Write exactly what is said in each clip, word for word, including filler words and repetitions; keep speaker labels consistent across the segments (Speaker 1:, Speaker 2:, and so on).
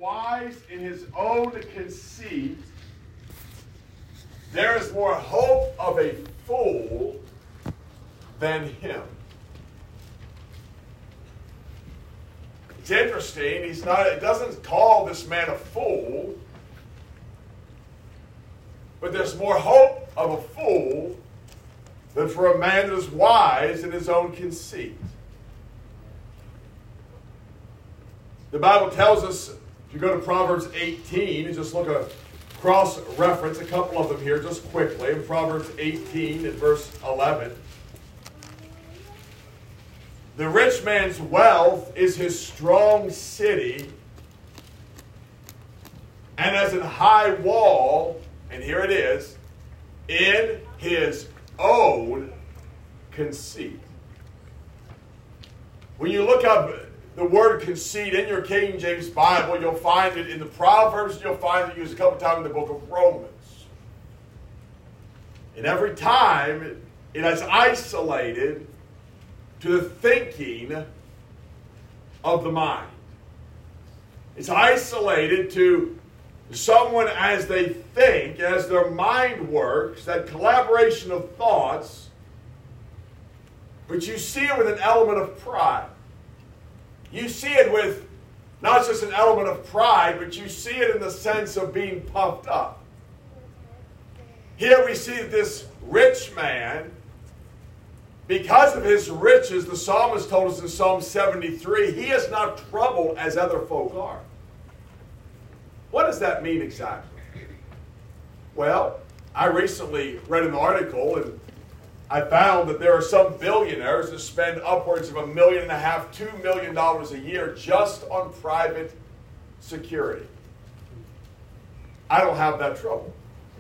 Speaker 1: wise in his own conceit, there is more hope of a fool than him. It's interesting. He's not. It doesn't call this man a fool, but there's more hope of a fool than for a man that is wise in his own conceit. The Bible tells us, if you go to Proverbs eighteen, and just look at a cross-reference, a couple of them here just quickly. In Proverbs eighteen and verse eleven. The rich man's wealth is his strong city, and as an high wall, and here it is, in his own conceit. When you look up the word conceit in your King James Bible, you'll find it in the Proverbs, you'll find it used a couple times in the book of Romans. And every time it is isolated to the thinking of the mind. It's isolated to someone as they think, as their mind works, that collaboration of thoughts, but you see it with an element of pride. You see it with not just an element of pride, but you see it in the sense of being puffed up. Here we see this rich man, because of his riches, the psalmist told us in Psalm seventy-three, he is not troubled as other folk are. What does that mean exactly? Well, I recently read an article and I found that there are some billionaires that spend upwards of a million and a half, two million dollars a year just on private security. I don't have that trouble.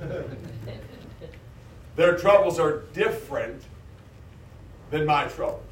Speaker 1: Their troubles are different than my troubles.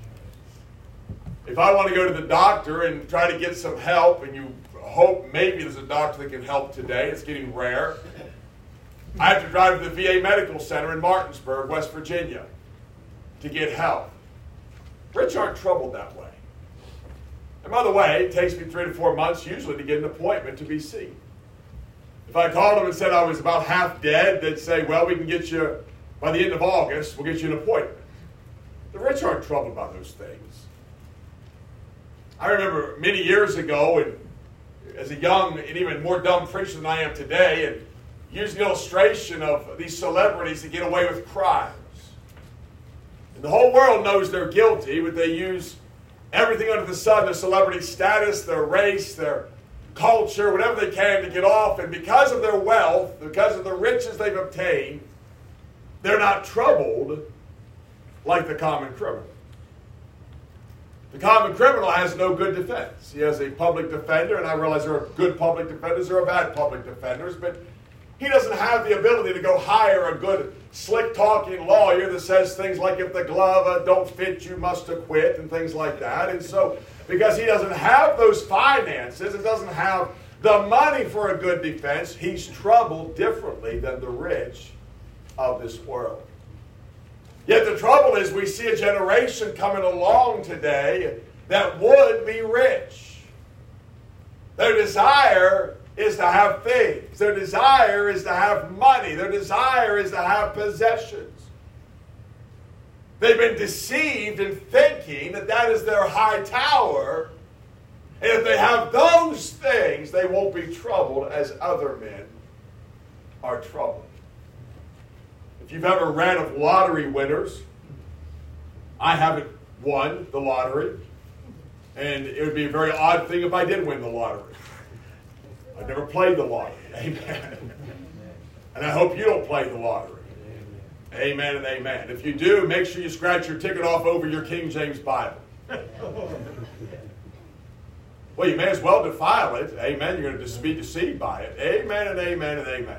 Speaker 1: If I want to go to the doctor and try to get some help, and you hope maybe there's a doctor that can help today, it's getting rare, I have to drive to the V A Medical Center in Martinsburg, West Virginia, to get help. Rich aren't troubled that way. And by the way, it takes me three to four months usually to get an appointment to be seen. If I called them and said I was about half dead, they'd say, well, we can get you, by the end of August, we'll get you an appointment. The rich aren't troubled by those things. I remember many years ago, and as a young and even more dumb preacher than I am today, and used an illustration of these celebrities that get away with crimes. And the whole world knows they're guilty, but they use everything under the sun, their celebrity status, their race, their culture, whatever they can to get off. And because of their wealth, because of the riches they've obtained, they're not troubled like the common criminal. The common criminal has no good defense. He has a public defender, and I realize there are good public defenders, there are bad public defenders, but he doesn't have the ability to go hire a good, slick-talking lawyer that says things like, if the glove uh, don't fit, you must acquit, and things like that. And so, because he doesn't have those finances, and doesn't have the money for a good defense, he's troubled differently than the rich of this world. Yet the trouble is we see a generation coming along today that would be rich. Their desire is to have things. Their desire is to have money. Their desire is to have possessions. They've been deceived in thinking that that is their high tower. And if they have those things, they won't be troubled as other men are troubled. If you've ever read of lottery winners, I haven't won the lottery. And it would be a very odd thing if I did win the lottery. I've never played the lottery. Amen. And I hope you don't play the lottery. Amen and amen. If you do, make sure you scratch your ticket off over your King James Bible. Well, you may as well defile it. Amen. You're going to be deceived by it. Amen and amen and amen.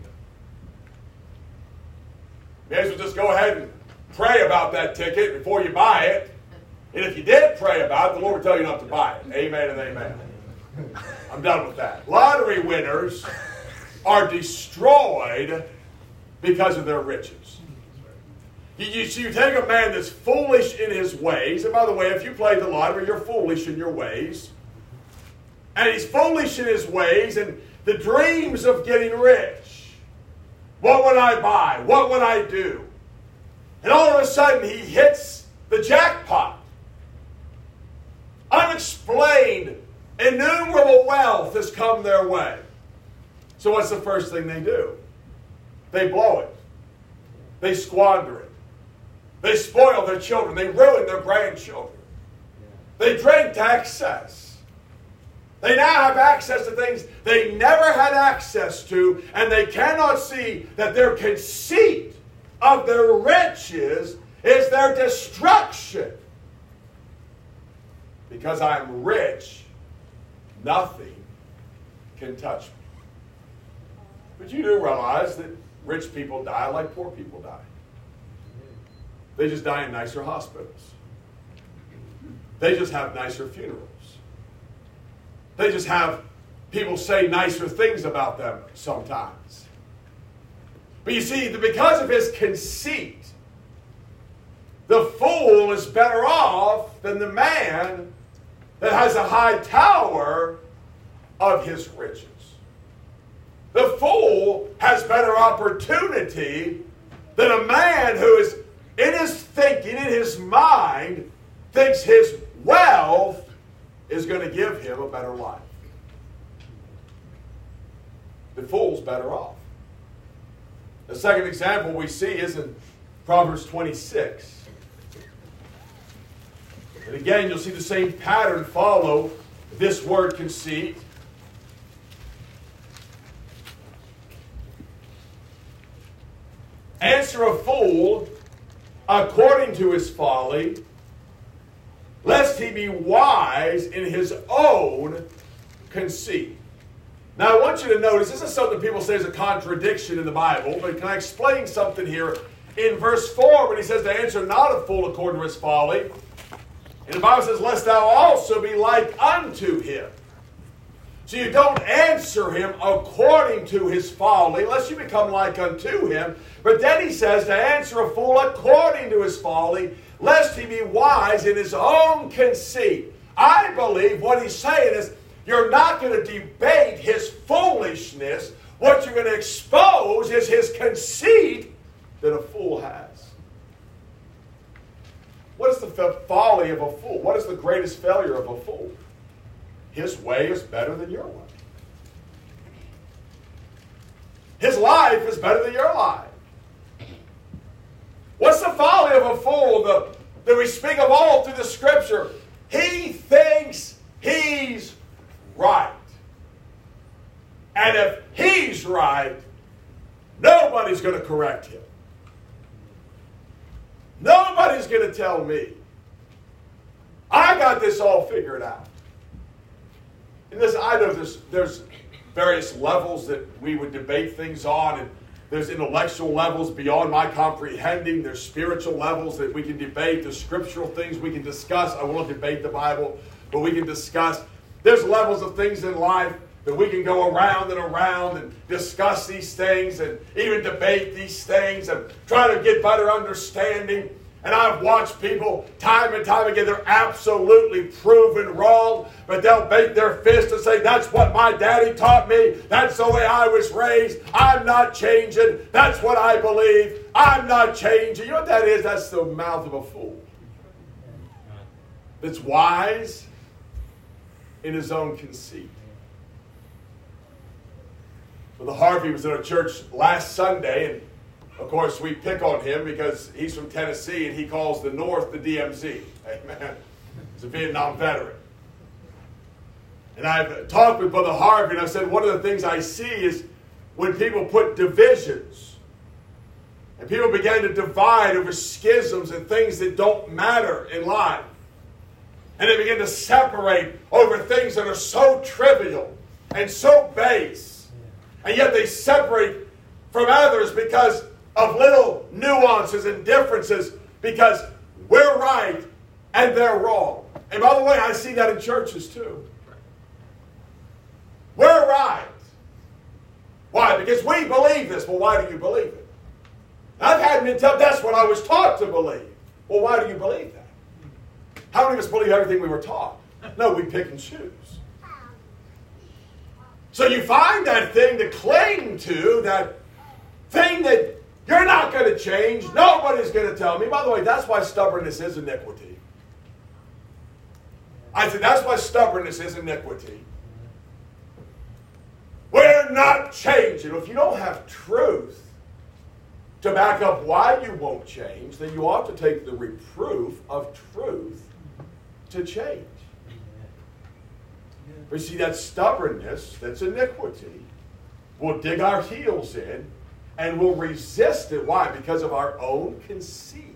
Speaker 1: You may as well just go ahead and pray about that ticket before you buy it. And if you did pray about it, the Lord will tell you not to buy it. Amen and amen. I'm done with that. Lottery winners are destroyed because of their riches. You, you, so you take a man that's foolish in his ways, and by the way, if you play the lottery, you're foolish in your ways. And he's foolish in his ways, and the dreams of getting rich. What would I buy? What would I do? And all of a sudden he hits the jackpot. Unexplained, innumerable wealth has come their way. So what's the first thing they do? They blow it. They squander it. They spoil their children. They ruin their grandchildren. They drink to excess. They now have access to things they never had access to, and they cannot see that their conceit of their riches is their destruction. Because I'm rich, nothing can touch me. But you do realize that rich people die like poor people die. They just die in nicer hospitals. They just have nicer funerals. They just have people say nicer things about them sometimes. But you see, because of his conceit, the fool is better off than the man that has a high tower of his riches. The fool has better opportunity than a man who is in his thinking, in his mind, thinks his wealth is going to give him a better life. The fool's better off. The second example we see is in Proverbs twenty-six. And again, you'll see the same pattern follow this word conceit. Answer a fool according to his folly, lest he be wise in his own conceit. Now, I want you to notice, this is something people say is a contradiction in the Bible, but can I explain something here? In verse four, when he says to answer not a fool according to his folly, and the Bible says, lest thou also be like unto him. So you don't answer him according to his folly, lest you become like unto him. But then he says to answer a fool according to his folly, lest he be wise in his own conceit. I believe what he's saying is, you're not going to debate his foolishness. What you're going to expose is his conceit that a fool has. What is the folly of a fool? What is the greatest failure of a fool? His way is better than your way. His life is better than your life. What's the folly of a fool the, that we speak of all through the Scripture? He thinks he's right. And if he's right, nobody's going to correct him. Nobody's going to tell me. I got this all figured out. And this, I know there's, there's various levels that we would debate things on, and there's intellectual levels beyond my comprehending. There's spiritual levels that we can debate. There's scriptural things we can discuss. I won't debate the Bible, but we can discuss. There's levels of things in life that we can go around and around and discuss these things and even debate these things and try to get better understanding. And I've watched people time and time again, they're absolutely proven wrong, but they'll bake their fist and say, that's what my daddy taught me. That's the way I was raised. I'm not changing. That's what I believe. I'm not changing. You know what that is? That's the mouth of a fool. That's wise in his own conceit. Well, the Harvey was at our church last Sunday, and of course we pick on him because he's from Tennessee and he calls the North the D M Z. Amen. He's a Vietnam veteran. And I've talked with Brother Harvey and I said one of the things I see is when people put divisions and people begin to divide over schisms and things that don't matter in life. And they begin to separate over things that are so trivial and so base. And yet they separate from others because of little nuances and differences, because we're right and they're wrong. And by the way, I see that in churches too. We're right. Why? Because we believe this. Well, why do you believe it? I've had men tell, that's what I was taught to believe. Well, why do you believe that? How many of us believe everything we were taught? No, we pick and choose. So you find that thing to cling to, that thing that you're not going to change, nobody's going to tell me. By the way, that's why stubbornness is iniquity. I said that's why stubbornness is iniquity. We're not changing. If you don't have truth to back up why you won't change, then you ought to take the reproof of truth to change. But you see, that stubbornness, that's iniquity, we'll dig our heels in and we'll resist it. Why? Because of our own conceit.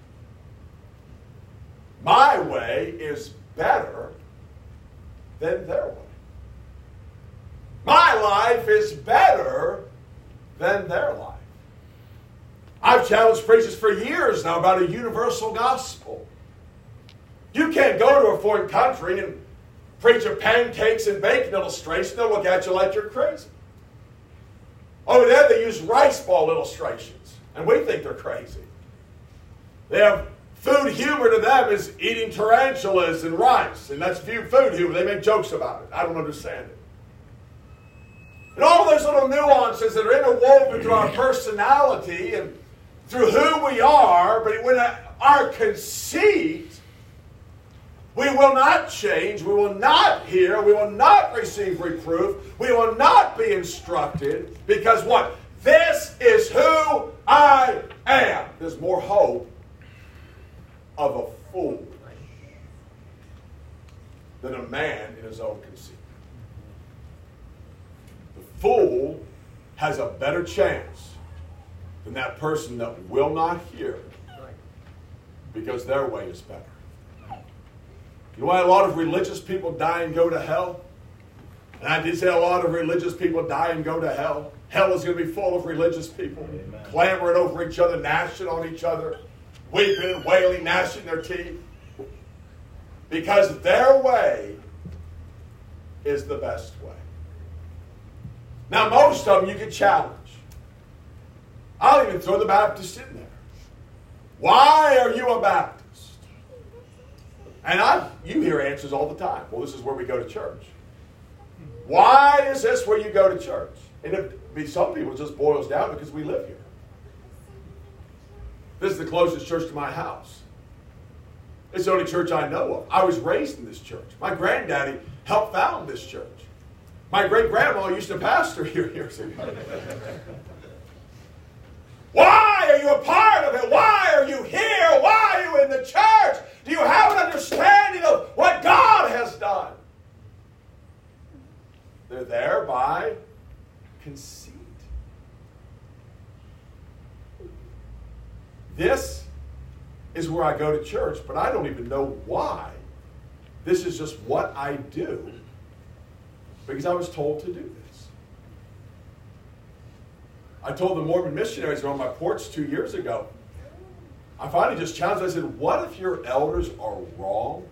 Speaker 1: My way is better than their way. My life is better than their life. I've challenged preachers for years now about a universal gospel. You can't go to a foreign country and preach a pancakes and bacon illustration. They'll look at you like you're crazy. Over there, they use rice ball illustrations, and we think they're crazy. They have food humor to them is eating tarantulas and rice, and that's food humor. They make jokes about it. I don't understand it. And all those little nuances that are interwoven through our personality and through who we are, but when our conceit, we will not change, we will not hear, we will not receive reproof, we will not be instructed, because what? This is who I am. There's more hope of a fool than a man in his own conceit. The fool has a better chance than that person that will not hear, because their way is better. You know why a lot of religious people die and go to hell? And I did say a lot of religious people die and go to hell. Hell is going to be full of religious people, Amen. Clamoring over each other, gnashing on each other, weeping and wailing, gnashing their teeth. Because their way is the best way. Now, most of them you can challenge. I'll even throw the Baptist in there. Why are you a Baptist? And I, you hear answers all the time. Well, this is where we go to church. Why is this where you go to church? And it, be some people, it just boils down because we live here. This is the closest church to my house. It's the only church I know of. I was raised in this church. My granddaddy helped found this church. My great-grandma used to pastor here years ago. Why are you a part of it? Why are you here? Why are you in the church? Do you have an understanding of what God has done? They're there by conceit. This is where I go to church, but I don't even know why. This is just what I do because I was told to do this. I told the Mormon missionaries on my porch two years ago, I finally just challenged them. I said, what if your elders are wrong?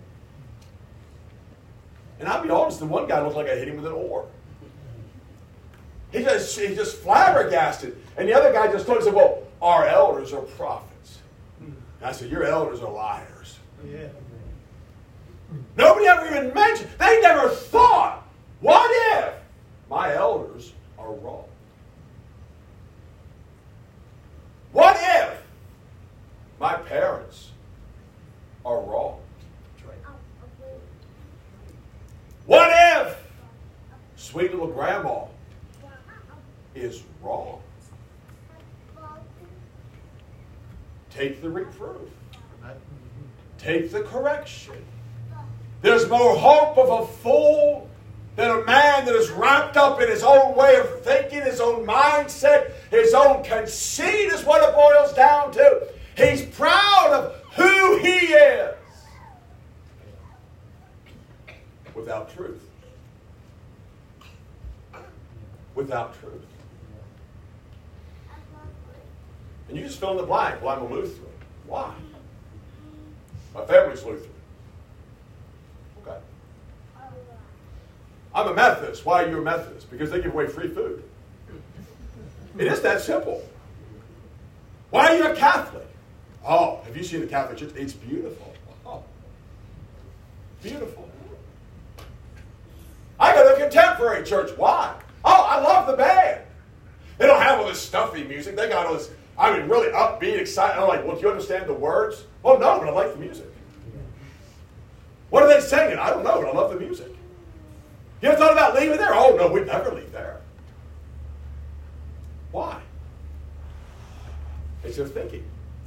Speaker 1: And I'll be honest, the one guy looked like I hit him with an oar. He just, he just flabbergasted. And the other guy just told me, said, well, our elders are prophets. And I said, your elders are liars. Yeah. Nobody ever even mentioned, they never thought, what if my elders are wrong? What if my parents are wrong? What if sweet little grandma is wrong? Take the reproof. Take the correction. There's more hope of a fool than a man that is wrapped up in his own way of thinking, his own mindset, his own conceit is what it boils down to. He's proud of who he is without truth. Without truth. And you just fill in the blank. Well, I'm a Lutheran. Why? My family's Lutheran. Okay. I'm a Methodist. Why are you a Methodist? Because they give away free food. It is that simple. Why are you a Catholic? Oh, have you seen the Catholic Church? It's beautiful. Oh, beautiful. I go to a contemporary church. Why? Oh, I love the band. They don't have all this stuffy music. They got all this, I mean, really upbeat, exciting. I'm like, well, do you understand the words? Well, no, but I like the music. What are they singing? I don't know, but I love the music. You ever thought about leaving there? Oh, no, we'd never leave there. Why? It's their thinking.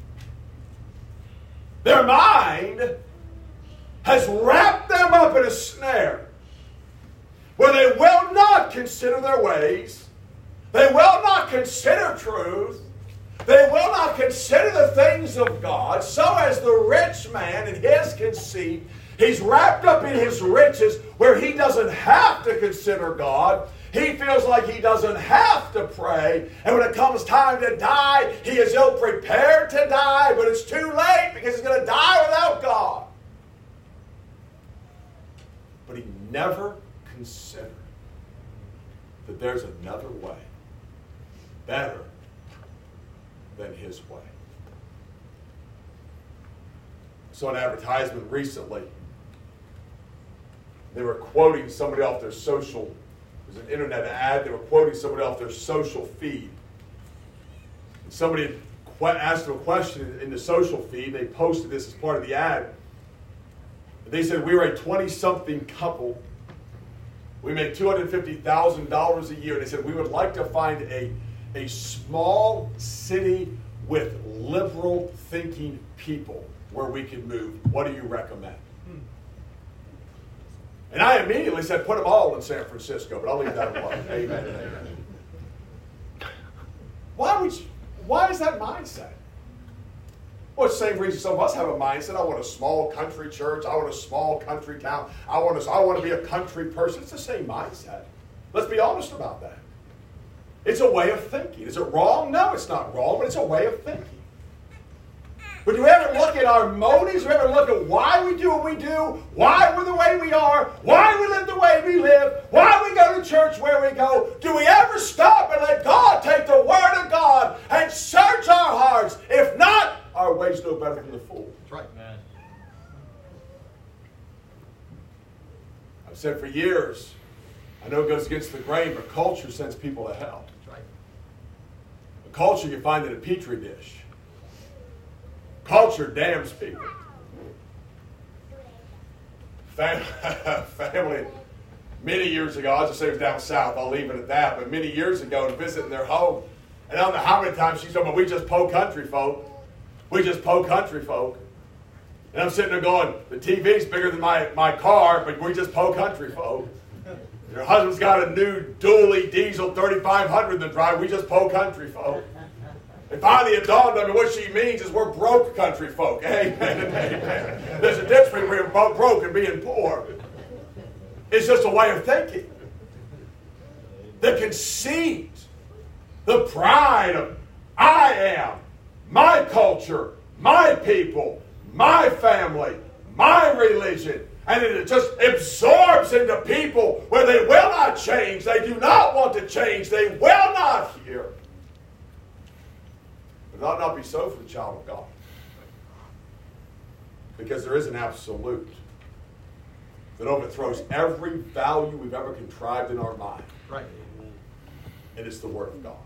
Speaker 1: Their mind has wrapped them up in a snare where they will not consider their ways. They will not consider truth. They will not consider the things of God. So as the rich man in his conceit, he's wrapped up in his riches where he doesn't have to consider God. He feels like he doesn't have to pray. And when it comes time to die, he is ill-prepared to die, but it's too late because he's going to die without God. But he never considered that there's another way, better than his way. I saw an advertisement recently. They were quoting somebody off their social, it was an internet ad, they were quoting somebody off their social feed. And somebody had asked them a question in the social feed. They posted this as part of the ad. They said, we were a twenty-something couple. We make two hundred fifty thousand dollars a year. They said, we would like to find a, a small city with liberal thinking people where we can move. What do you recommend? And I immediately said, put them all in San Francisco, but I'll leave that alone. Amen and amen. Why would you, why is that mindset? Well, it's the same reason some of us have a mindset. I want a small country church. I want a small country town. I want to, I want to be a country person. It's the same mindset. Let's be honest about that. It's a way of thinking. Is it wrong? No, it's not wrong, but it's a way of thinking. But do we ever look at our motives? Do we ever look at why we do what we do? Why we're the way we are? Why we live the way we live? Why we go to church where we go? Do we ever stop and let God take the Word of God and search our hearts? If not, our ways no better than the fool.
Speaker 2: That's right, man.
Speaker 1: I've said for years, I know it goes against the grain, but culture sends people to hell.
Speaker 2: That's right.
Speaker 1: A culture you find in a petri dish. Culture damns people. Fam- family, many years ago, I'll just say it was down south, I'll leave it at that, but many years ago to visit in their home, and I don't know how many times she's talking about, we just po country folk. We just po country folk. And I'm sitting there going, the T V's bigger than my, my car, but we just po country folk. Your husband's got a new dually diesel thirty-five hundred in the drive, we just po country folk. And finally it dawned on me what she means is we're broke country folk. Amen and amen. There's a difference between being broke and being poor. It's just a way of thinking. The conceit, the pride of I am, my culture, my people, my family, my religion. And it just absorbs into people where they will not change. They do not want to change. They will not hear. It ought not be so for the child of God. Because there is an absolute that overthrows every value we've ever contrived in our mind.
Speaker 2: Right.
Speaker 1: And it's the Word of God.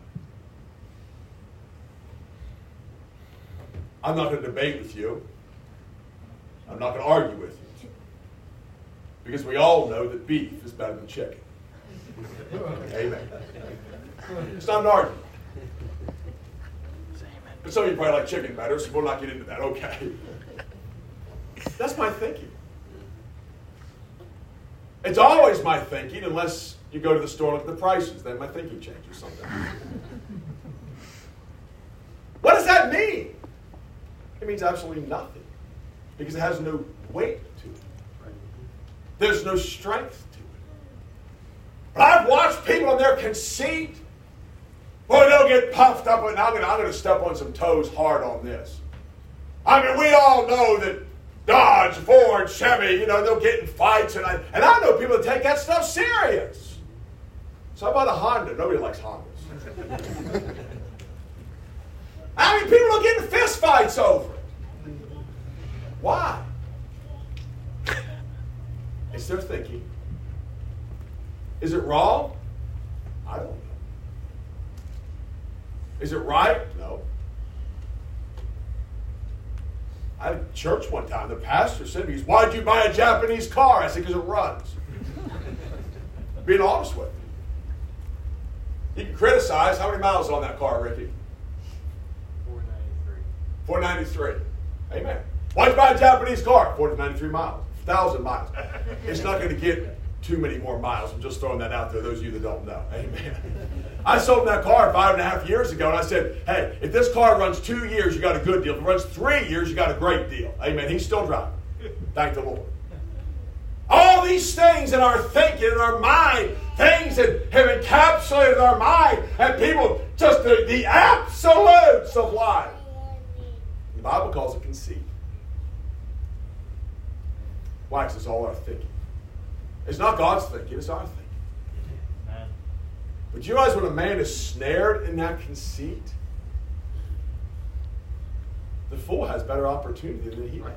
Speaker 1: I'm not going to debate with you. I'm not going to argue with you. Because we all know that beef is better than chicken. Amen. It's not an argument. But some of you probably like chicken better, so we'll not get into that. Okay. That's my thinking. It's always my thinking, unless you go to the store and look at the prices. Then my thinking changes sometimes. What does that mean? It means absolutely nothing. Because it has no weight to it. There's no strength to it. But I've watched people in their conceit. Boy, they'll get puffed up, and I'm going to I'm going to step on some toes hard on this. I mean, we all know that Dodge, Ford, Chevy, you know, they'll get in fights, and I, and I know people that take that stuff serious. So how about a Honda? Nobody likes Hondas. I mean, people will get in fist fights over it. Why? It's their thinking. Is it wrong? I don't know. Is it right? No. I had a church one time. The pastor said to me, "Why'd you buy a Japanese car?" I said, "Because it runs." Being honest with you. You can criticize. How many miles on that car, Ricky?
Speaker 2: four ninety-three.
Speaker 1: four ninety-three. Amen. Why'd you buy a Japanese car? four ninety-three miles. one thousand miles. It's not going to get too many more miles. I'm just throwing that out there, those of you that don't know. Amen. I sold that car five and a half years ago, and I said, hey, if this car runs two years, you got a good deal. If it runs three years, you got a great deal. Amen. He's still driving. Thank the Lord. All these things in our thinking, in our mind, things that have encapsulated our mind, and people, just the, the absolutes of life. The Bible calls it conceit. Why? Because it's all our thinking. It's not God's thinking, it's our thinking.
Speaker 2: Amen.
Speaker 1: But you realize when a man is snared in that conceit, the fool has better opportunity than he does.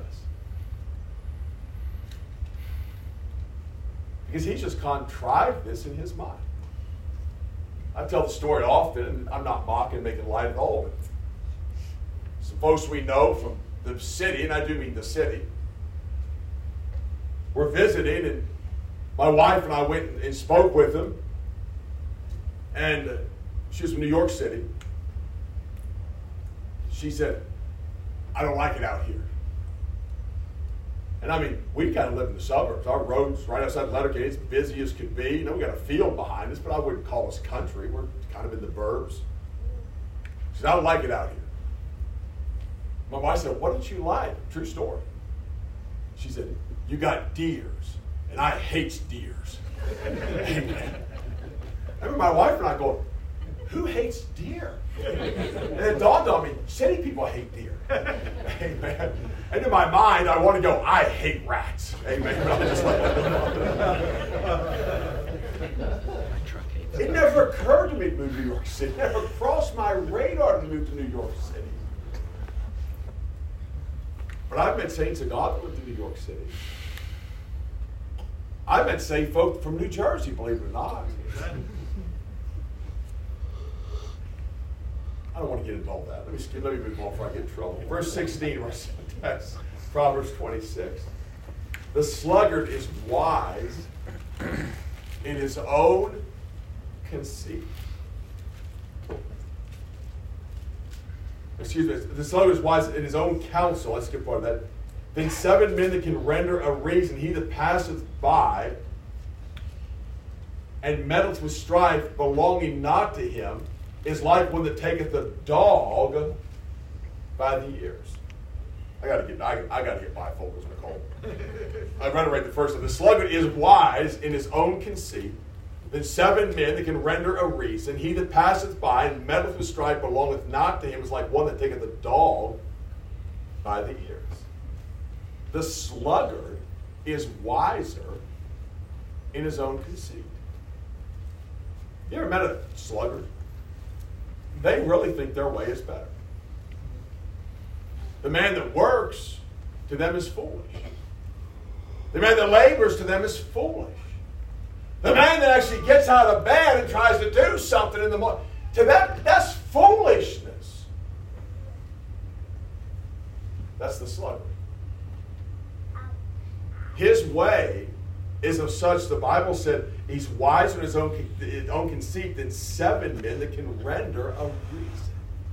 Speaker 1: Because he's just contrived this in his mind. I tell the story often, and I'm not mocking, making light of all of it. Some folks we know from the city, and I do mean the city, we're visiting, and my wife and I went and spoke with them. And uh, she was from New York City. She said, I don't like it out here. And I mean, we kind of live in the suburbs. Our road's right outside Letterkenny. It's busy as could be. You know, we got a field behind us, but I wouldn't call us country. We're kind of in the burbs. She said, I don't like it out here. My wife said, what don't you like? True story. She said, you got deers, and I hates deers. Amen. I remember my wife and I going, who hates deer? And it dawned on me, city people hate deer. Amen. And in my mind, I want to go, I hate rats. Amen. I'm just like, it never occurred to me to move to New York City. It never crossed my radar to move to New York City. But I've met saints of God that lived in New York City. I've met saved folk from New Jersey, believe it or not. I don't want to get into all that. Let me, skip, let me move on before I get in trouble. Verse sixteen, our text, Proverbs twenty-six. The sluggard is wise in his own conceit. Excuse me. The sluggard is wise in his own counsel. Let's skip part of that. Then seven men that can render a reason. He that passeth by and meddleth with strife belonging not to him is like one that taketh a dog by the ears. I gotta get I, I gotta get bifocals, Nicole. I read it right the first time. The sluggard is wise in his own conceit. Then seven men that can render a reason. He that passeth by and meddleth with strife belongeth not to him is like one that taketh a dog by the ears. The sluggard is wiser in his own conceit. You ever met a sluggard? They really think their way is better. The man that works, to them is foolish. The man that labors, to them is foolish. The man that actually gets out of bed and tries to do something in the morning, to them, that's foolishness. That's the sluggard. His way is of such, the Bible said, he's wiser in his own, his own conceit than seven men that can render a reason.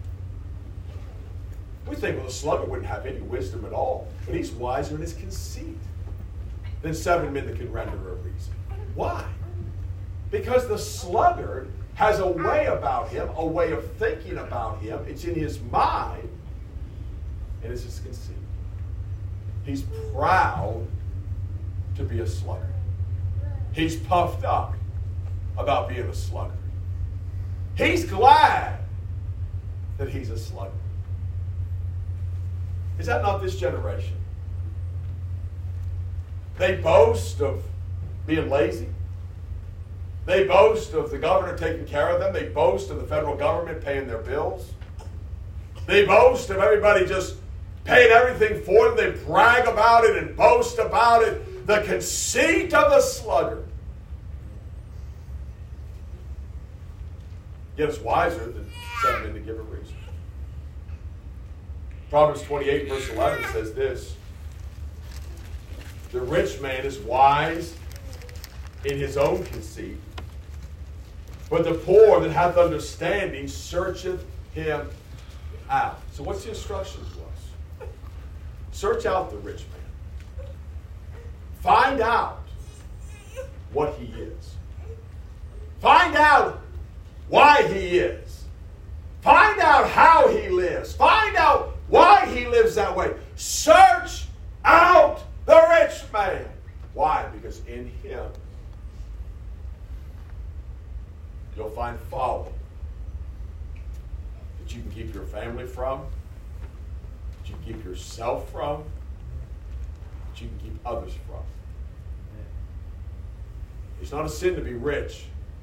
Speaker 1: We think, well, the sluggard wouldn't have any wisdom at all, but he's wiser in his conceit than seven men that can render a reason. Why? Because the sluggard has a way about him, a way of thinking about him. It's in his mind, and it's his conceit. He's proud to be a sluggard. He's puffed up about being a sluggard. He's glad that he's a sluggard. Is that not this generation? They boast of being lazy. They boast of the governor taking care of them. They boast of the federal government paying their bills. They boast of everybody just paying everything for them. They brag about it and boast about it. The conceit of the sluggard. Yet it's wiser than seven men to give a reason. Proverbs twenty-eight, verse eleven says this: the rich man is wise in his own conceit, but the poor that hath understanding searcheth him out. So what's the instruction to us? Search out the rich man. Find out what he is. Find out why he is. Find out how he lives. Find out why he lives that way. Search out the rich man. Why? Because in him you'll find folly that you can keep your family from, that you can keep yourself from, that you can keep others from. It's not a sin to be rich,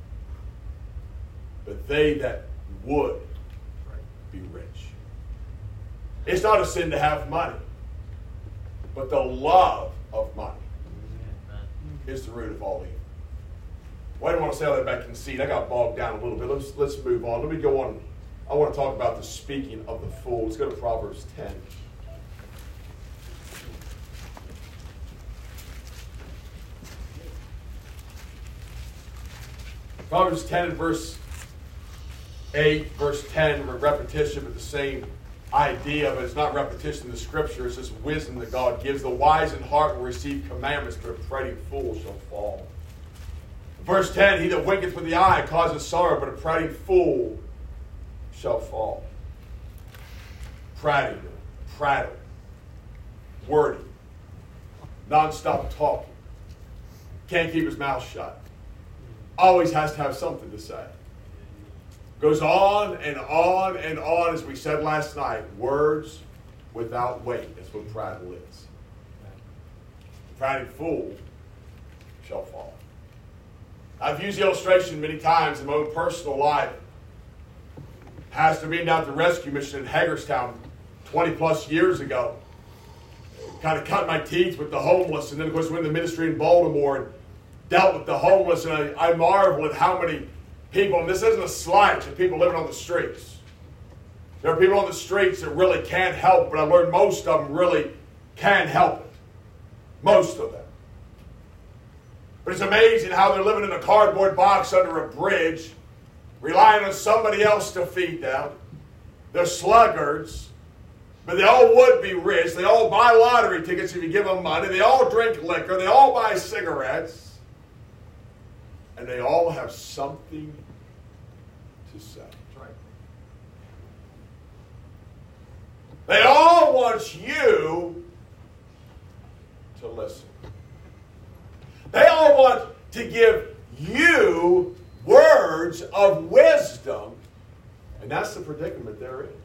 Speaker 1: but they that would be rich. It's not a sin to have money, but the love of money is the root of all evil. Well, I didn't want to say all that about conceit. I got bogged down a little bit. Let's, let's move on. Let me go on. I want to talk about the speaking of the fool. Let's go to Proverbs ten. Proverbs ten and verse eight, verse ten, repetition, but the same idea, but it's not repetition in the scripture. It's just wisdom that God gives. The wise in heart will receive commandments, but a prating fool shall fall. Verse ten, he that winketh with the eye causes sorrow, but a prating fool shall fall. Prating, prattle, wordy, non-stop talking. Can't keep his mouth shut. Always has to have something to say. Goes on and on and on, as we said last night. Words without weight. That's what prattle is. The prating fool shall fall. I've used the illustration many times in my own personal life. Pastor being down at the rescue mission in Hagerstown twenty plus years ago. Kind of cut my teeth with the homeless, and then of course went into ministry in Baltimore and dealt with the homeless, and I, I marvel at how many people, and this isn't a slight, of people living on the streets. There are people on the streets that really can't help, but I learned most of them really can help it. Most of them. But it's amazing how they're living in a cardboard box under a bridge, relying on somebody else to feed them. They're sluggards, but they all would be rich. They all buy lottery tickets if you give them money. They all drink liquor. They all buy cigarettes. And they all have something to say. That's right. They all want you to listen. They all want to give you words of wisdom. And that's the predicament they're in.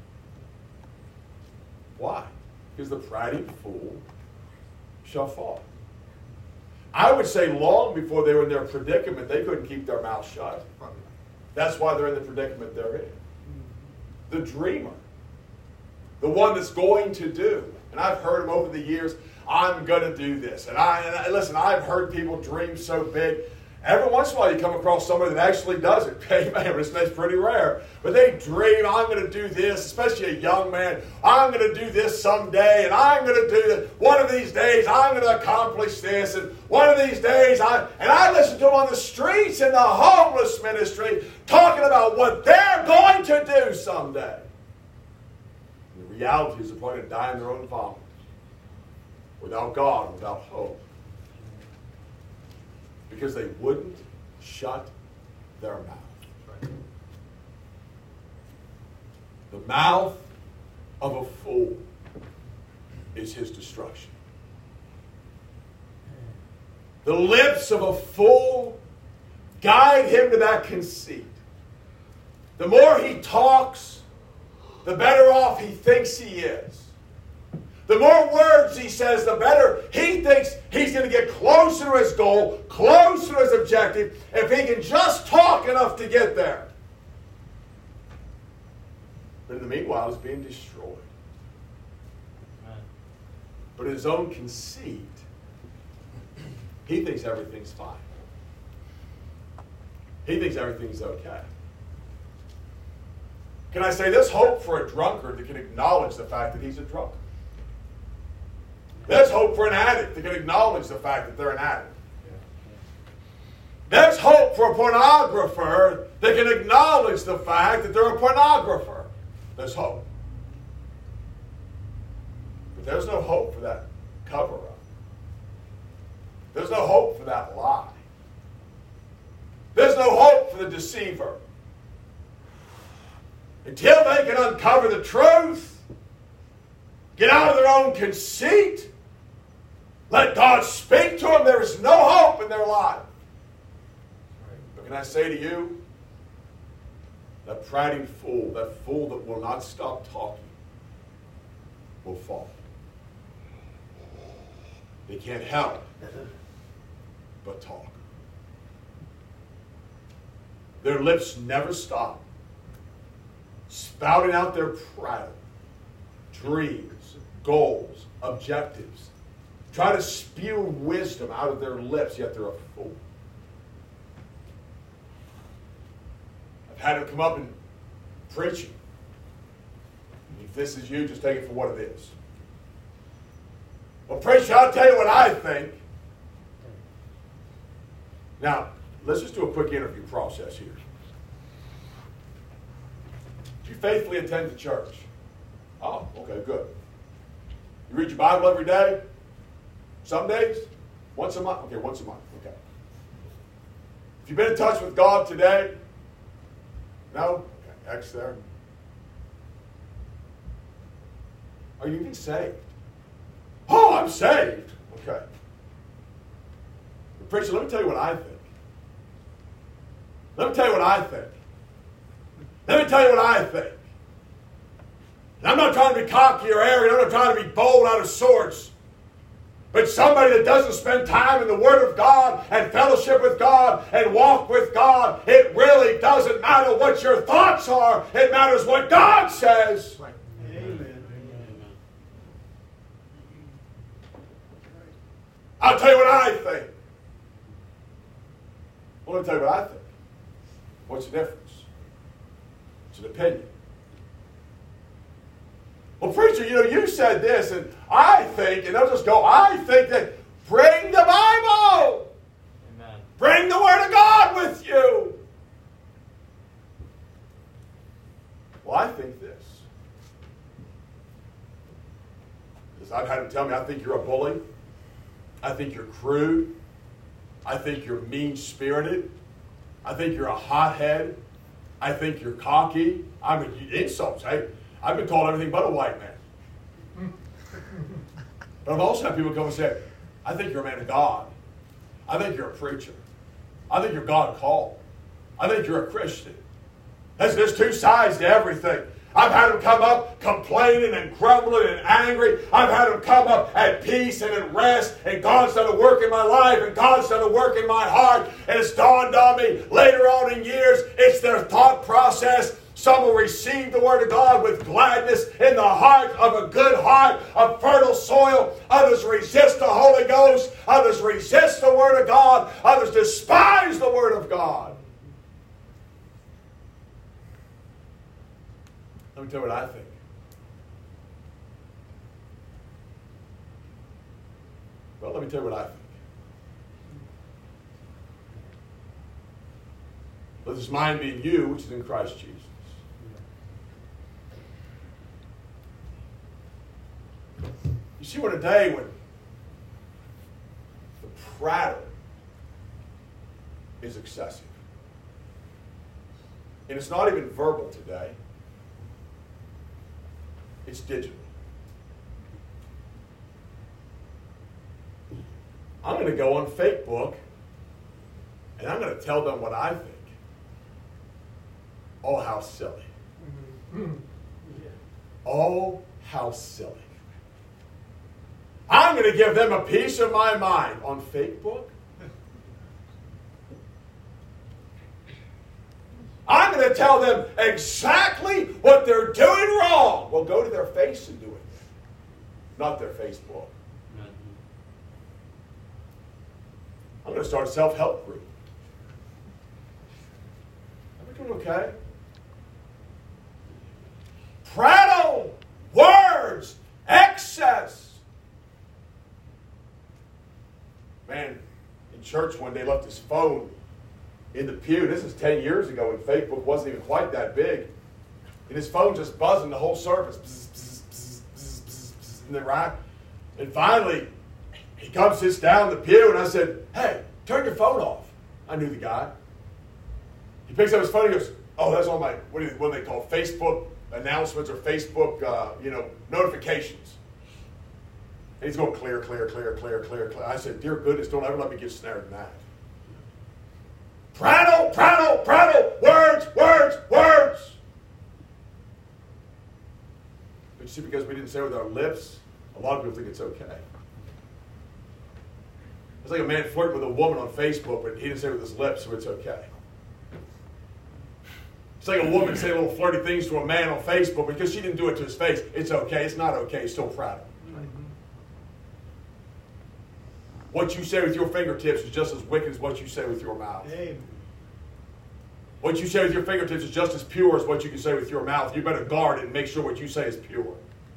Speaker 1: Why? Because the prating fool shall fall. I would say long before they were in their predicament, they couldn't keep their mouth shut. That's why they're in the predicament they're in. The dreamer. The one that's going to do. And I've heard them over the years, I'm going to do this. And I, and I listen, I've heard people dream so big. Every once in a while you come across somebody that actually does it. Amen. It's, it's pretty rare. But they dream, I'm going to do this, especially a young man. I'm going to do this someday, and I'm going to do this. One of these days, I'm going to accomplish this. And one of these days, I and I listen to them on the streets in the homeless ministry talking about what they're going to do someday. And the reality is they're probably going to die in their own vomit. Without God, without hope. Because they wouldn't shut their mouth. Right. The mouth of a fool is his destruction. The lips of a fool guide him to that conceit. The more he talks, the better off he thinks he is. The more words he says, the better he thinks he's going to get closer to his goal, closer to his objective, if he can just talk enough to get there. But in the meanwhile, he's being destroyed. Amen. But in his own conceit, he thinks everything's fine. He thinks everything's okay. Can I say there's hope for a drunkard that can acknowledge the fact that he's a drunkard? There's hope for an addict that can acknowledge the fact that they're an addict. There's hope for a pornographer that can acknowledge the fact that they're a pornographer. There's hope. But there's no hope for that cover-up. There's no hope for that lie. There's no hope for the deceiver. Until they can uncover the truth, get out of their own conceit, let God speak to them, there is no hope in their life. But can I say to you, that prating fool, that fool that will not stop talking, will fall. They can't help but talk. Their lips never stop spouting out their prattle, dreams, goals, objectives. Try to spew wisdom out of their lips, yet they're a fool. I've had them come up and preaching. If this is you, just take it for what it is. Well, preacher, I'll tell you what I think. Now, let's just do a quick interview process here. Do you faithfully attend the church? Oh, okay, good. You read your Bible every day? Some days? Once a month? Okay, once a month. Okay. Have you been in touch with God today? No? Okay, X there. Are you even saved? Oh, I'm saved. Okay. But preacher, let me tell you what I think. Let me tell you what I think. Let me tell you what I think. And I'm not trying to be cocky or arrogant. I'm not trying to be bold out of sorts. But somebody that doesn't spend time in the Word of God and fellowship with God and walk with God, it really doesn't matter what your thoughts are. It matters what God says.
Speaker 3: Right. Amen.
Speaker 1: I'll tell you what I think. Well, let me tell you what I think. What's the difference? It's an opinion. Well, preacher, you know, you said this, and I think, and they'll just go, I think that bring the Bible.
Speaker 2: Amen.
Speaker 1: Bring the Word of God with you. Well, I think this. Because I've had them tell me, I think you're a bully. I think you're crude. I think you're mean-spirited. I think you're a hothead. I think you're cocky. I mean, insults. Hey, I've been called everything but a white man. But I've also had people come and say, I think you're a man of God. I think you're a preacher. I think you're God called. I think you're a Christian. There's, there's two sides to everything. I've had them come up complaining and grumbling and angry. I've had them come up at peace and at rest. And God's done a work in my life. And God's done a work in my heart. And it's dawned on me later on in years, it's their thought process. Some will receive the Word of God with gladness in the heart of a good heart, of fertile soil. Others resist the Holy Ghost. Others resist the Word of God. Others despise the Word of God. Let me tell you what I think. Well, let me tell you what I think. Let this mind be in you, which is in Christ Jesus. You see, we're in a day when the prattle is excessive. And it's not even verbal today. It's digital. I'm going to go on Facebook and I'm going to tell them what I think. Oh, how silly. Oh, how silly. I'm going to give them a piece of my mind on Facebook. I'm going to tell them exactly what they're doing wrong. Well, go to their face and do it. Not their Facebook. I'm going to start a self-help group. Are we doing okay? church one day, left his phone in the pew. This is ten years ago when Facebook wasn't even quite that big. And his phone just buzzing the whole service. Bzz, bzz, bzz, bzz, bzz, bzz, and then right. And finally, he comes, sits down in the pew, and I said, hey, turn your phone off. I knew the guy. He picks up his phone and goes, oh, that's on my, what do, you, what do they call it? Facebook announcements or Facebook, uh, you know, notifications. And he's going clear, clear, clear, clear, clear, clear. I said, dear goodness, don't ever let me get snared in that. Prattle, prattle, prattle, words, words, words. But you see, because we didn't say it with our lips, a lot of people think it's okay. It's like a man flirting with a woman on Facebook, but he didn't say it with his lips, so it's okay. It's like a woman saying little flirty things to a man on Facebook because she didn't do it to his face. It's okay. It's not okay. It's still prattle. What you say with your fingertips is just as wicked as what you say with your mouth.
Speaker 3: Amen.
Speaker 1: What you say with your fingertips is just as pure as what you can say with your mouth. You better guard it and make sure what you say is pure.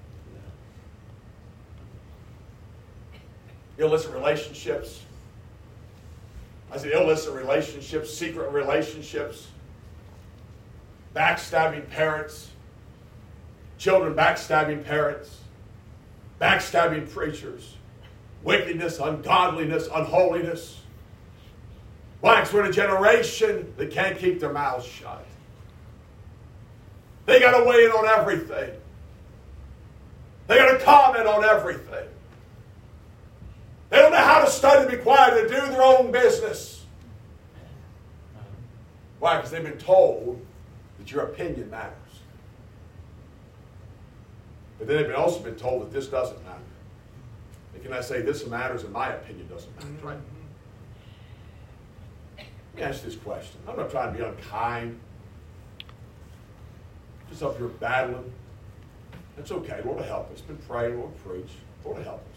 Speaker 1: Illicit relationships. I said illicit relationships, secret relationships, backstabbing parents, children backstabbing parents, backstabbing preachers, wickedness, ungodliness, unholiness. Blacks, we're in a generation that can't keep their mouths shut. They got to weigh in on everything. They got to comment on everything. They don't know how to study to be quiet and do their own business. Why? Because they've been told that your opinion matters. But then they've also been told that this doesn't matter. And can I say this matters and my opinion doesn't matter? Right? Let me ask you this question. I'm not trying to be unkind. Just up here battling. It's okay. Lord will help us. Been praying. Lord preach. Lord will help us.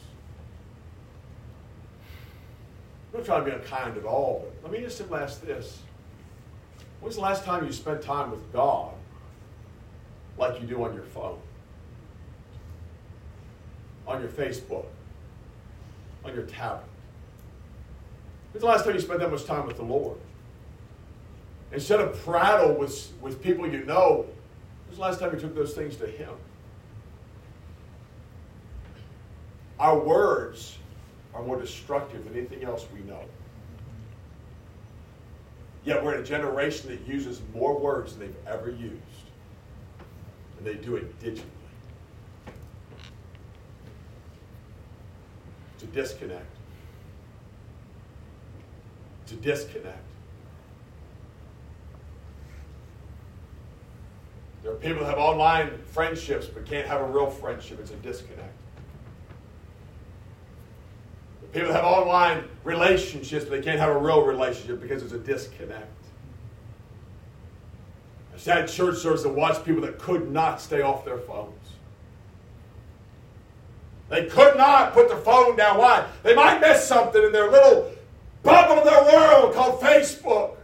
Speaker 1: I'm not trying to be unkind at all, but let me just simply ask this. When's the last time you spent time with God like you do on your phone? On your Facebook? On your tablet? When's the last time you spent that much time with the Lord? Instead of prattle with, with people you know, when's the last time you took those things to Him? Our words are more destructive than anything else we know. Yet we're in a generation that uses more words than they've ever used. And they do it digitally. It's a disconnect. It's a disconnect. There are people that have online friendships but can't have a real friendship. It's a disconnect. People have online relationships, but they can't have a real relationship because there's a disconnect. I sat in church service and watched people that could not stay off their phones. They could not put their phone down. Why? They might miss something in their little bubble of their world called Facebook.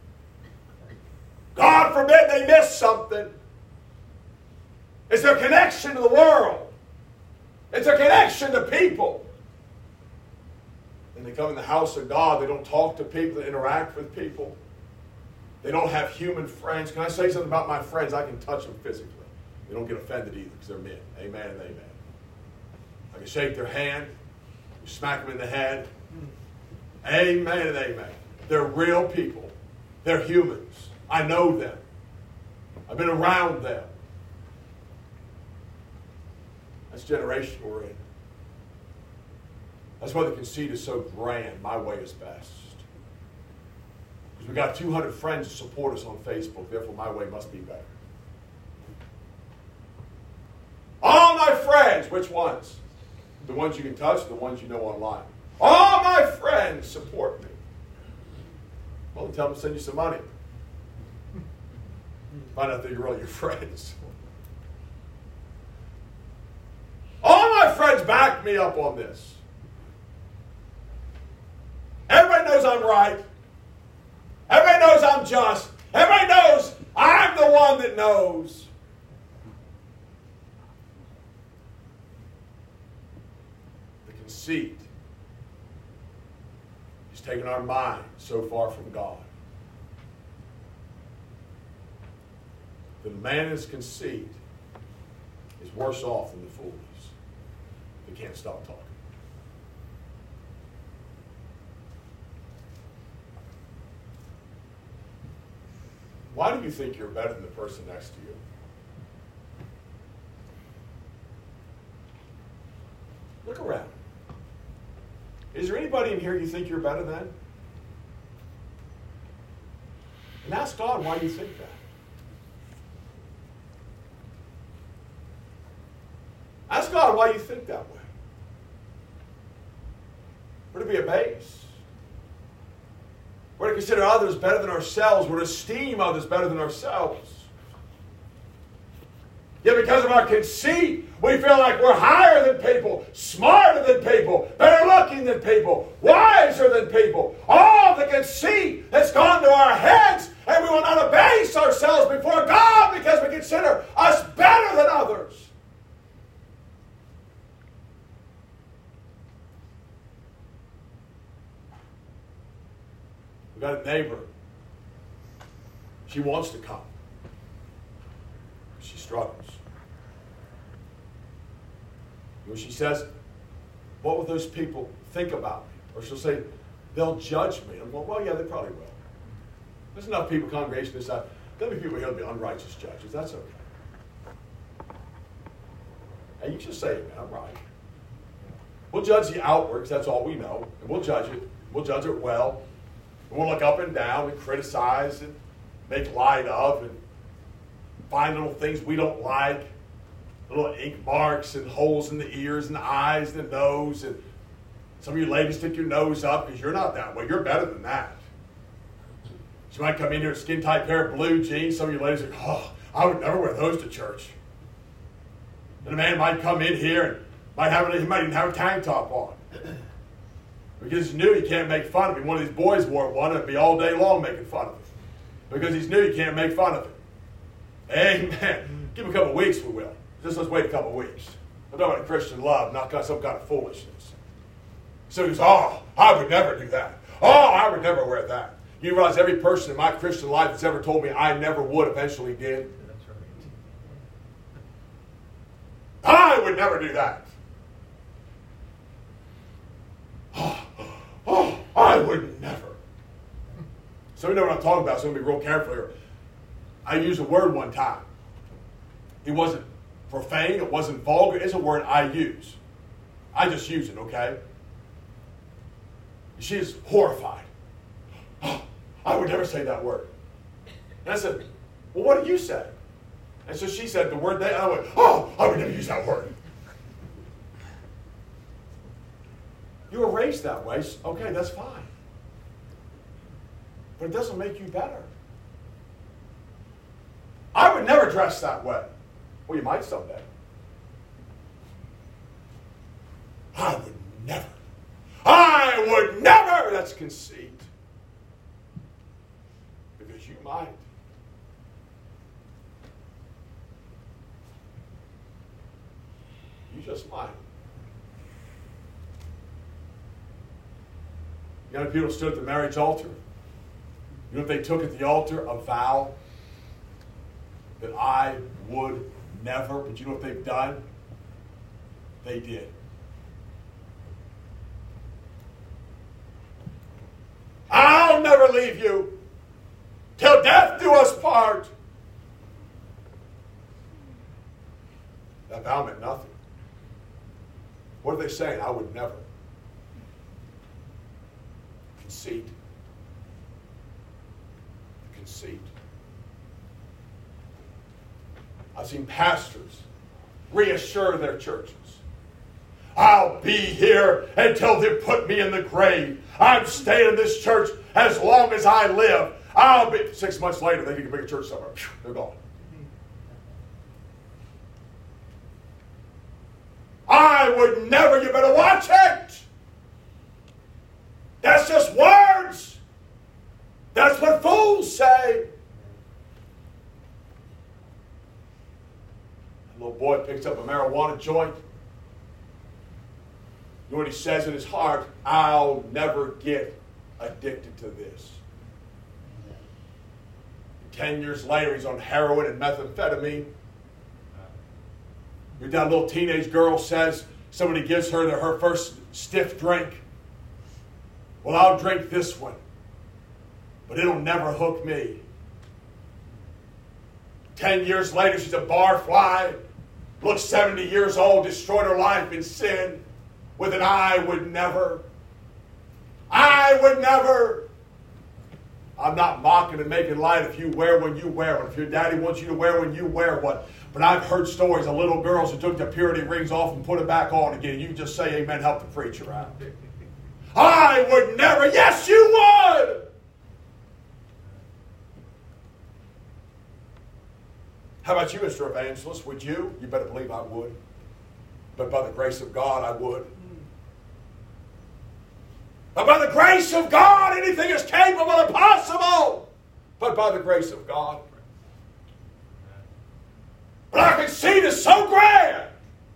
Speaker 1: God forbid they miss something. It's their connection to the world. It's their connection to people. And they come in the house of God, they don't talk to people, they interact with people. They don't have human friends. Can I say something about my friends? I can touch them physically. They don't get offended either because they're men. Amen and amen. I can shake their hand, smack them in the head. Amen and amen. They're real people. They're humans. I know them. I've been around them. That's the generation we're in. That's why the conceit is so grand. My way is best. Because we got two hundred friends to support us on Facebook. Therefore, my way must be better. All my friends, which ones? The ones you can touch, or the ones you know online. All my friends support me. Well, tell them to send you some money. Find out that you're really your friends. All my friends back me up on this. Everybody knows I'm right. Everybody knows I'm just. Everybody knows I'm the one that knows. The conceit is taken our mind so far from God. The man in his conceit is worse off than the fool is. They can't stop talking. Why do you think you're better than the person next to you? Look around. Is there anybody in here you think you're better than? And ask God why you think that. Ask God why you think that way. We're to be abased. We're to consider others better than ourselves. We're to esteem others better than ourselves. Yet because of our conceit, we feel like we're higher than people, smarter than people, better looking than people, wiser than people. All the conceit has gone to our heads, and we will not abase ourselves before God because we consider us better than others. We've got a neighbor. She wants to come. She struggles. When she says, what will those people think about me? Or she'll say, they'll judge me. I'm going, well, yeah, they probably will. There's enough people, congregation this side. There'll be people here who'll be unrighteous judges. That's okay. And you just say, man, I'm right. We'll judge the outward, because that's all we know. And we'll judge it. We'll judge it well. And we'll look up and down and criticize and make light of and find little things we don't like. Little ink marks and holes in the ears and the eyes and the nose. And some of you ladies stick your nose up because you're not that way. You're better than that. She might come in here with a skin-tight pair of blue jeans. Some of you ladies are like, oh, I would never wear those to church. And a man might come in here and might have he might even have a tank top on. Because he knew he can't make fun of him. One of these boys wore one and it'd be all day long making fun of him. Because he's knew he can't make fun of him. Amen. Give him a couple of weeks, we will. Just let's wait a couple of weeks. I'm talking about Christian love, not some kind of foolishness. So he goes, oh, I would never do that. Oh, I would never wear that. You realize every person in my Christian life that's ever told me I never would eventually did?
Speaker 2: That's right.
Speaker 1: I would never do that. Oh, oh, I would never. So you know what I'm talking about, so I'm going to be real careful here. I used a word one time. It wasn't profane, it wasn't vulgar, it's a word I use. I just use it, okay? She is horrified. Oh, I would never say that word. And I said, well, what do you say? And so she said the word that, and I went, oh, I would never use that word. You were raised that way, okay, that's fine. But it doesn't make you better. I would never dress that way. Well, you might someday. I would never. I would never. That's conceit. Because you might. You just might. You know, people stood at the marriage altar. You know if they took at the altar a vow that I would never, but you know what they've done? They did. I'll never leave you till death do us part. That vow meant nothing. What are they saying? I would never. Conceit. Conceit. I've seen pastors reassure their churches. I'll be here until they put me in the grave. I'm staying in this church as long as I live. I'll be... Six months later, they need a bigger church somewhere. They're gone. I would never... You better watch it. That's just words. That's what fools say. A little boy picks up a marijuana joint. You know what he says in his heart? I'll never get addicted to this. Ten years later, he's on heroin and methamphetamine. That little teenage girl says, somebody gives her the, her first stiff drink. Well, I'll drink this one, but it'll never hook me. Ten years later, she's a barfly, looks seventy years old, destroyed her life in sin with an I would never. I would never. I'm not mocking and making light. If you wear one, you wear one. If your daddy wants you to wear one, you wear one. But I've heard stories of little girls who took their purity rings off and put it back on again. You just say amen, help the preacher out. I would never. Yes, you would. How about you, Mister Evangelist? Would you? You better believe I would. But by the grace of God, I would. But by the grace of God, anything is capable and possible. But by the grace of God. But our conceit is so grand.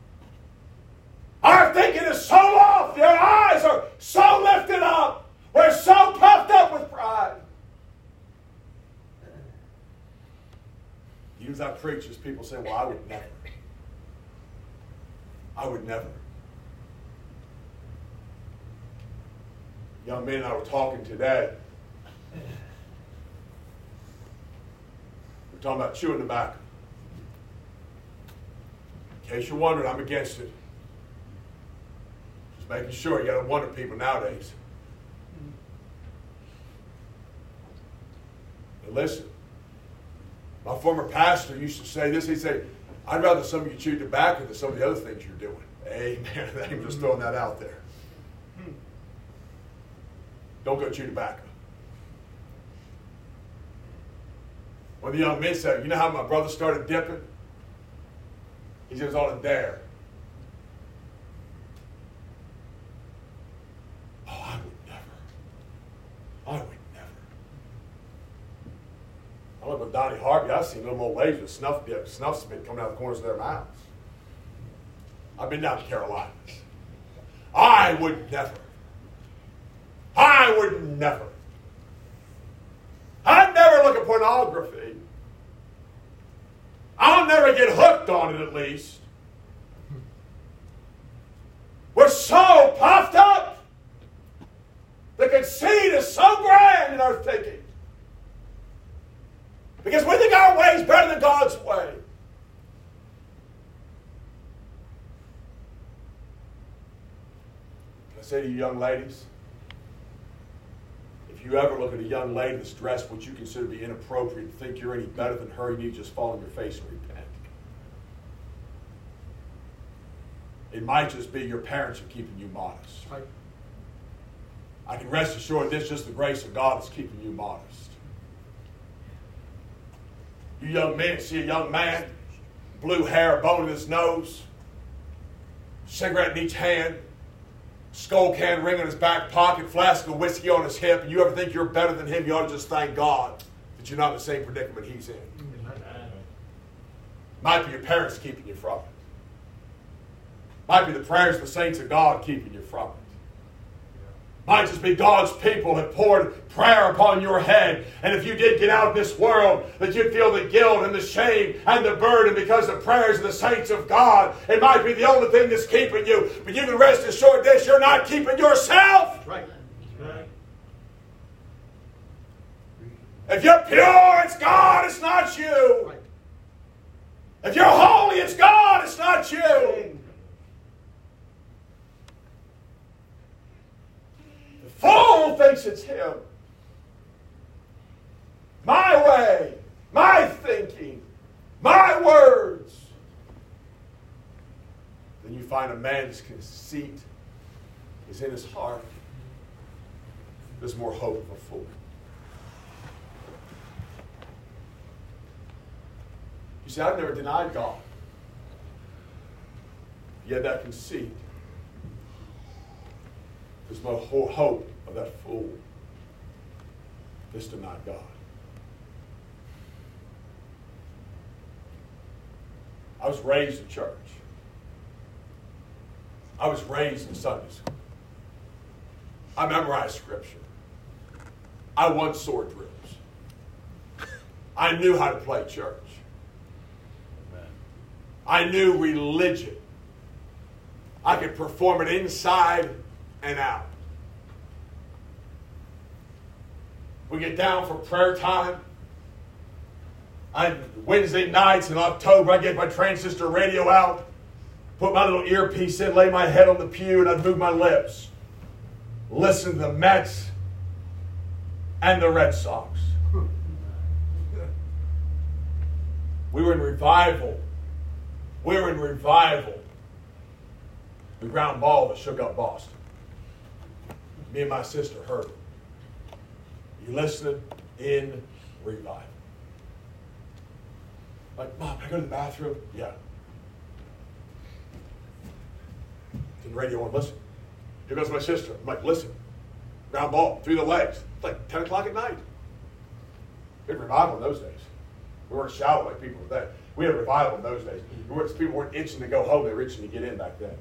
Speaker 1: Our thinking is so lofty. Our eyes are so lifted up. We're so puffed up with pride. Even as I preach, there's people saying, well, I would never. I would never. Young men and I were talking today. We're talking about chewing tobacco. In case you're wondering, I'm against it. Just making sure. You got to wonder people nowadays. But listen, my former pastor used to say this. He'd say, I'd rather some of you chew tobacco than some of the other things you're doing. Amen. I'm just throwing that out there. Don't go chew tobacco. One of the young men said, you know how my brother started dipping? He said, it was on a dare. Oh, I would never. I would never. I look with Donnie Harvey. I've seen little old ladies with snuff dip, snuff spit coming out the corners of their mouths. I've been down to Carolinas. I would never. I would never. I'd never look at pornography. I'll never get hooked on it, at least. We're so puffed up. The conceit is so grand in our thinking. Because we think our way is better than God's way. Can I say to you young ladies, if you ever look at a young lady that's dressed what you consider to be inappropriate and think you're any better than her, you need to just fall on your face and repent. It might just be your parents are keeping you modest. Right. I can rest assured this is just the grace of God that's keeping you modest. You young men see a young man, blue hair, a bone in his nose, cigarette in each hand, skull can ring in his back pocket, flask of whiskey on his hip, and you ever think you're better than him, you ought to just thank God that you're not in the same predicament he's in. Might be your parents keeping you from it. Might be the prayers of the saints of God keeping you from it. Might just be God's people have poured prayer upon your head. And if you did get out of this world, that you'd feel the guilt and the shame and the burden because the prayers of the saints of God. It might be the only thing that's keeping you. But you can rest assured this, you're not keeping yourself.
Speaker 2: Right. Right.
Speaker 1: If you're pure, it's God, it's not you.
Speaker 2: Right.
Speaker 1: If you're holy, it's God, it's not you. The fool thinks it's him. My way, my thinking, my words. Then you find a man's conceit is in his heart. There's more hope of a fool. You see, I've never denied God. Yet that conceit, there's no hope of that fool that's denied God. I was raised in church. I was raised in Sunday school. I memorized Scripture. I won sword drills. I knew how to play church.
Speaker 2: Amen.
Speaker 1: I knew religion. I could perform it inside and out. We get down for prayer time. I, Wednesday nights in October, I get my transistor radio out, put my little earpiece in, lay my head on the pew, and I'd move my lips. Listen to the Mets and the Red Sox. We were in revival. We were in revival. The ground ball that shook up Boston. Me and my sister heard it. You listening? In revival. Like, Mom, can I go to the bathroom? Yeah. Turn the radio on, listen. Here goes my sister. I'm like, listen. Ground ball, through the legs. It's like ten o'clock at night. We had revival in those days. We weren't shouting like people today. We had revival in those days. We weren't, people weren't itching to go home. They were itching to get in back then.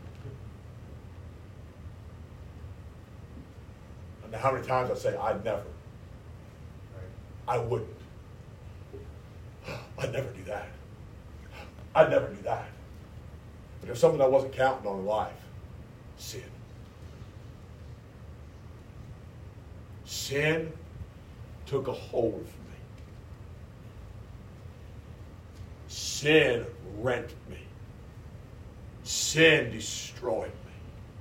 Speaker 1: And how many times I say, I'd never. I wouldn't. I'd never do that. I'd never do that. But there's something I wasn't counting on in life. Sin. Sin took a hold of me. Sin rent me. Sin destroyed me.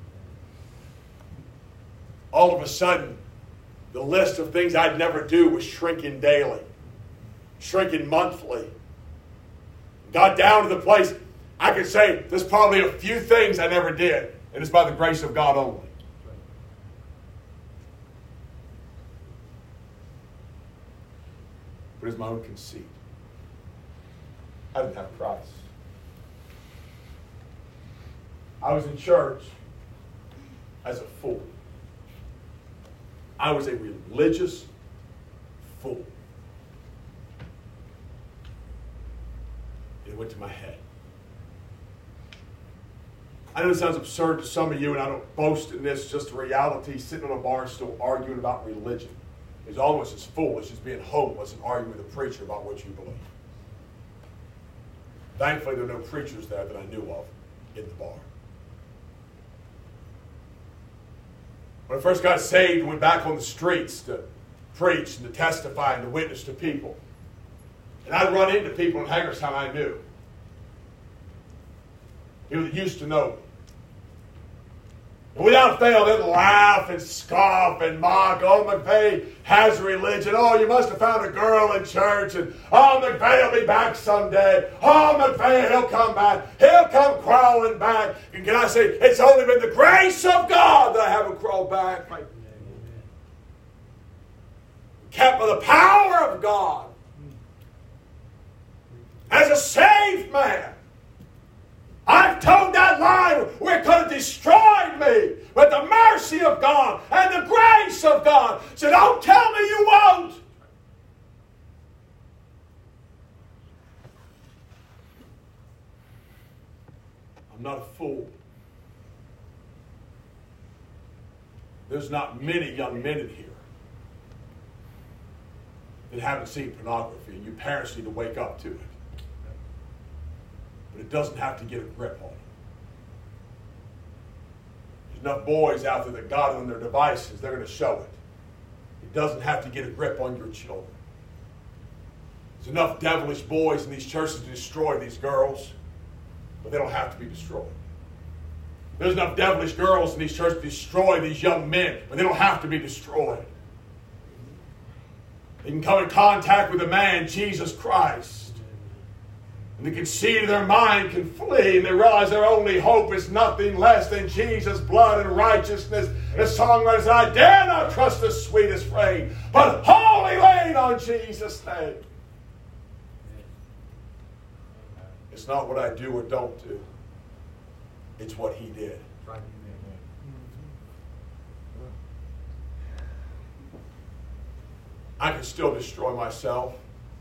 Speaker 1: All of a sudden, the list of things I'd never do was shrinking daily, shrinking monthly. Got down to the place I could say there's probably a few things I never did, and it's by the grace of God only. But it's my own conceit. I didn't have Christ. I was in church as a fool. I was a religious fool. It went to my head. I know it sounds absurd to some of you, and I don't boast in this, just a reality. Sitting on a bar stool arguing about religion is almost as foolish as being homeless and arguing with a preacher about what you believe. Thankfully, there were no preachers there that I knew of in the bar. When I first got saved, went back on the streets to preach and to testify and to witness to people. And I'd run into people in Hagerstown I knew. People that used to know me. And without fail, they'd laugh and scoff and mock. Oh, McVeigh has religion. Oh, you must have found a girl in church. And oh, McVeigh will be back someday. Oh, McVeigh, he'll come back. He'll come crawling back. And can I say, it's only been the grace of God that I haven't crawled back. Kept by the power of God. As a saved man, I've told that lie where it could have destroyed me. But the mercy of God and the grace of God said, don't tell me you won't. I'm not a fool. There's not many young men in here that haven't seen pornography, and you parents need to wake up to it. But it doesn't have to get a grip on you. There's enough boys out there that got it on their devices, they're going to show it. It doesn't have to get a grip on your children. There's enough devilish boys in these churches to destroy these girls, but they don't have to be destroyed. There's enough devilish girls in these churches to destroy these young men, but they don't have to be destroyed. They can come in contact with a man, Jesus Christ. And the conceit of their mind can flee, and they realize their only hope is nothing less than Jesus' blood and righteousness. And the songwriter said, I dare not trust the sweetest frame, but wholly lean on Jesus' name. It's not what I do or don't do. It's what He did. I can still destroy myself.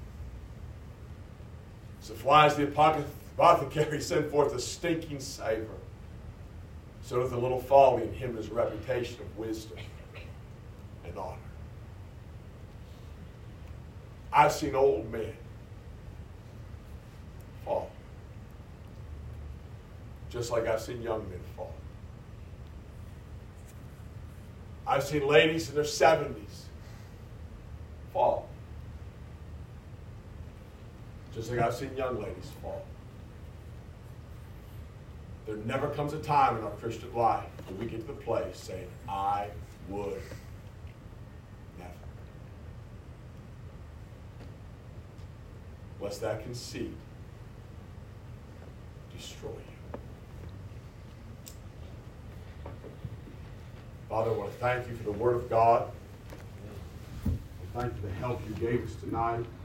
Speaker 1: So flies the apothecary send forth a stinking savor. So does the little folly in him his reputation of wisdom and honor. I've seen old men fall. Just like I've seen young men fall. I've seen ladies in their seventies fall. Just like I've seen young ladies fall. There never comes a time in our Christian life when we get to the place saying, I would never. Lest that conceit destroy you. Father, I want to thank you for the Word of God. I thank you for the help you gave us tonight.